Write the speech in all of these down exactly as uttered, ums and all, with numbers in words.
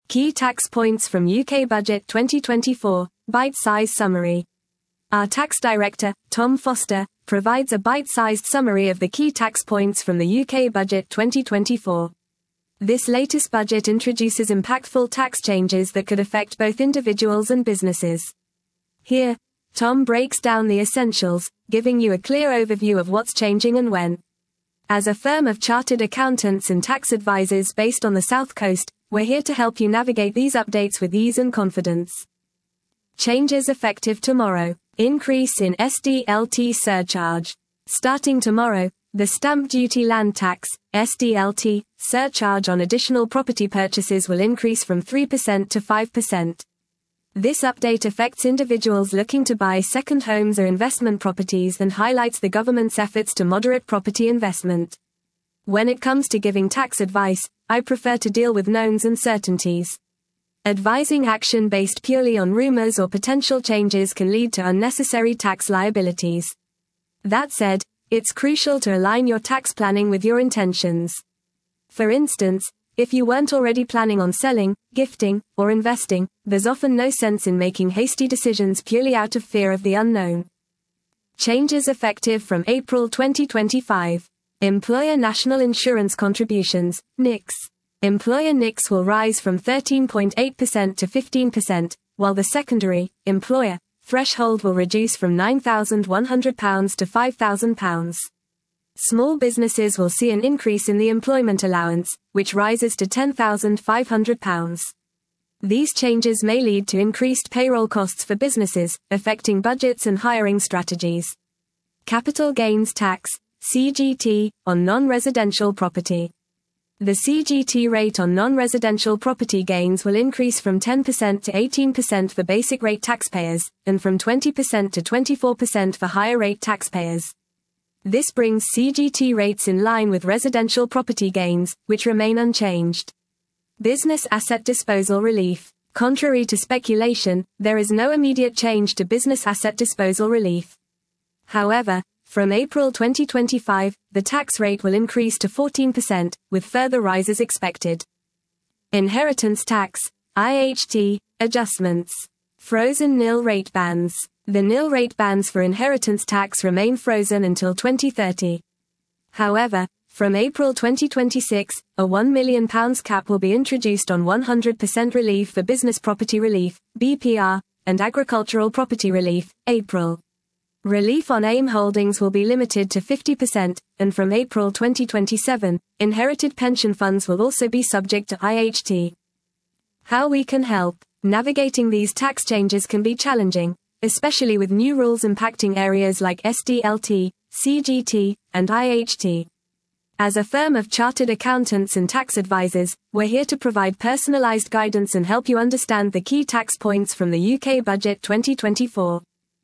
Key tax points from U K Budget twenty twenty-four, bite-sized summary. Our tax director, Tom Foster, provides a bite-sized summary of the key tax points from the U K Budget twenty twenty-four. This latest budget introduces impactful tax changes that could affect both individuals and businesses. Here, Tom breaks down the essentials, giving you a clear overview of what's changing and when. As a firm of chartered accountants and tax advisors based on the South Coast, we're here to help you navigate these updates with ease and confidence. Changes effective tomorrow. Increase in S D L T surcharge. Starting tomorrow, the Stamp Duty Land Tax, S D L T, surcharge on additional property purchases will increase from three percent to five percent. This update affects individuals looking to buy second homes or investment properties and highlights the government's efforts to moderate property investment. When it comes to giving tax advice, I prefer to deal with knowns and certainties. Advising action based purely on rumors or potential changes can lead to unnecessary tax liabilities. That said, it's crucial to align your tax planning with your intentions. For instance, if you weren't already planning on selling, gifting, or investing, there's often no sense in making hasty decisions purely out of fear of the unknown. Changes effective from April twenty twenty-five. Employer National Insurance Contributions, N I C S. Employer N I C S will rise from thirteen point eight percent to fifteen percent, while the secondary, employer, threshold will reduce from nine thousand one hundred pounds to five thousand pounds. Small businesses will see an increase in the employment allowance, which rises to ten thousand five hundred pounds. These changes may lead to increased payroll costs for businesses, affecting budgets and hiring strategies. Capital Gains Tax, C G T, on non-residential property. The C G T rate on non-residential property gains will increase from ten percent to eighteen percent for basic rate taxpayers, and from twenty percent to twenty-four percent for higher rate taxpayers. This brings C G T rates in line with residential property gains, which remain unchanged. Business Asset Disposal Relief. Contrary to speculation, there is no immediate change to business asset disposal relief. However, from April twenty twenty-five, the tax rate will increase to fourteen percent, with further rises expected. Inheritance Tax, I H T, adjustments. Frozen nil rate bands. The nil rate bands for inheritance tax remain frozen until twenty thirty. However, from April twenty twenty-six, a one million pounds cap will be introduced on one hundred percent relief for business property relief, B P R, and agricultural property relief, April. Relief on AIM holdings will be limited to fifty percent, and from April twenty twenty-seven, inherited pension funds will also be subject to I H T. How we can help. Navigating these tax changes can be challenging, especially with new rules impacting areas like S D L T, C G T, and I H T. As a firm of chartered accountants and tax advisors, we're here to provide personalized guidance and help you understand the key tax points from the U K Budget twenty twenty-four.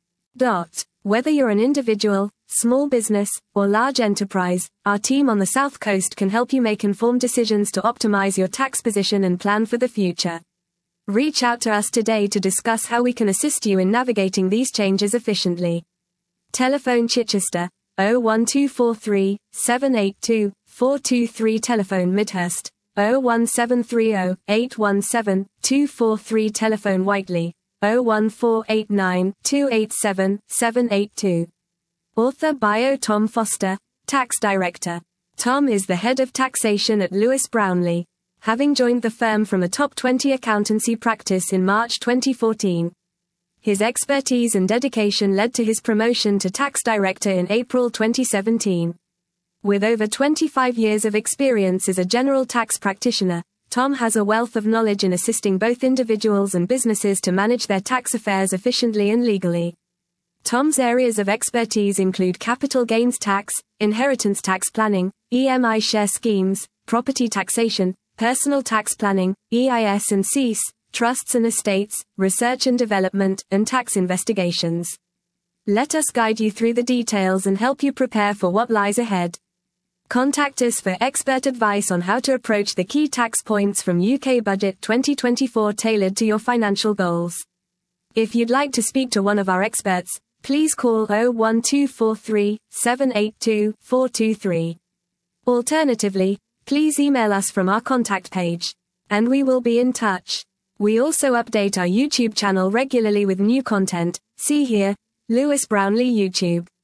Dot. Whether you're an individual, small business, or large enterprise, our team on the South Coast can help you make informed decisions to optimize your tax position and plan for the future. Reach out to us today to discuss how we can assist you in navigating these changes efficiently. Telephone Chichester, oh one two four three, seven eight two, four two three. Telephone Midhurst, oh one seven three oh, eight one seven, two four three. Telephone Whiteley, oh one four eight nine, two eight seven, seven eight two. Author Bio Tom Foster, Tax Director. Tom is the head of taxation at Lewis Brownlee, having joined the firm from a top twenty accountancy practice in March twenty fourteen. His expertise and dedication led to his promotion to tax director in April twenty seventeen. With over twenty-five years of experience as a general tax practitioner, Tom has a wealth of knowledge in assisting both individuals and businesses to manage their tax affairs efficiently and legally. Tom's areas of expertise include capital gains tax, inheritance tax planning, E M I share schemes, property taxation, personal tax planning, E I S and C E S, trusts and estates, research and development, and tax investigations. Let us guide you through the details and help you prepare for what lies ahead. Contact us for expert advice on how to approach the key tax points from U K Budget twenty twenty-four tailored to your financial goals. If you'd like to speak to one of our experts, please call oh one two four three, seven eight two, four two three. Alternatively, please email us from our contact page. And we will be in touch. We also update our YouTube channel regularly with new content. See here, Lewis Brownlee YouTube.